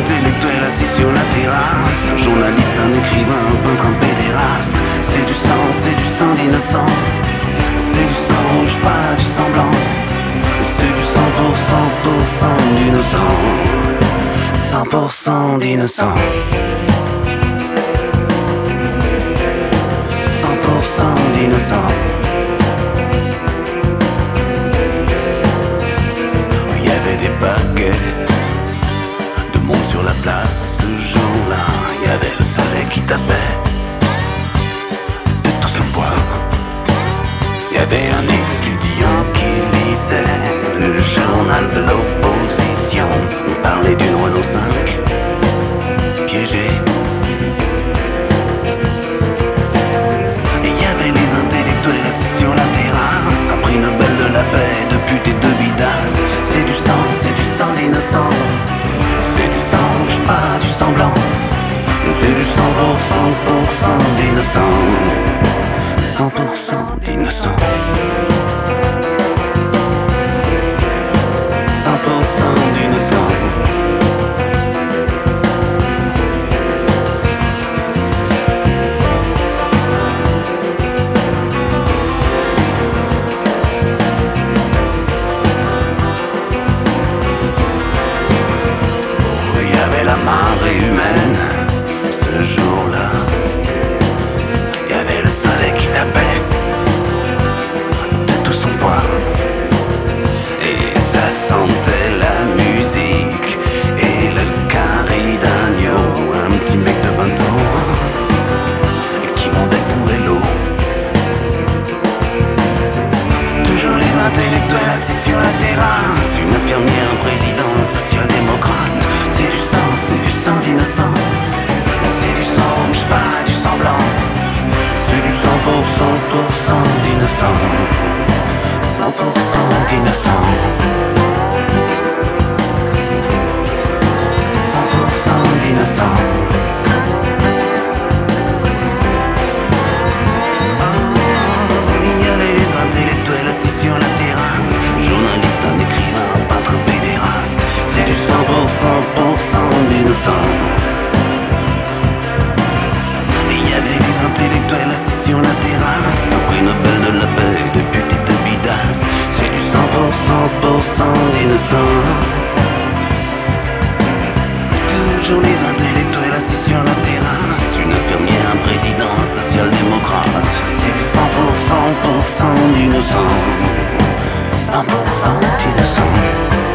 intellectuels assis sur la terrasse. Un journaliste, un écrivain, un peintre, un pédéraste. C'est du sang d'innocent. C'est du sang rouge, pas du sang blanc. C'est du 100% d'innocent. 100% d'innocent. 100% d'innocent. Il y avait des paquets de monde sur la place ce jour-là. Il y avait le soleil qui tapait de tout son poids. Il y avait un étudiant qui lisait le journal de l'opposition. On parlait d'une Renault 5 piégée. Et il y avait les intellectuels assis sur la terrasse. Un prix Nobel de la paix, de pute et de bidasse. C'est du sang d'innocent. C'est du sang rouge, pas du sang blanc. C'est du 100% d'innocent. 100% d'innocent. 100% d'innocent. Il y avait la marée humaine ce jour-là. Il y avait le soleil qui tapait de tout son poids. Et ça sentait la musique et le carré d'agneau. Un petit mec de 20 ans qui vendait son vélo. Toujours les intellectuels assis sur la terrasse. Une infirmière, un président, un social-démocrate. C'est du sang d'innocent. C'est du sang rouge, pas du sang blanc. C'est du 100% d'innocent. 100% d'innocent. 100% d'innocent. Il y avait les intellectuels assis sur la terrasse. Un journaliste, un écrivain, un peintre, un pédéraste. C'est du 100% d'innocent. Et il y avait les intellectuels assis sur la terrasse. Un prix Nobel de la paix, de pute et de bidasse. C'est du 100% d'innocent. Toujours les intellectuels assis sur la terrasse. Une infirmière, un président, un social-démocrate. C'est du 100% d'innocent. 100% d'innocent.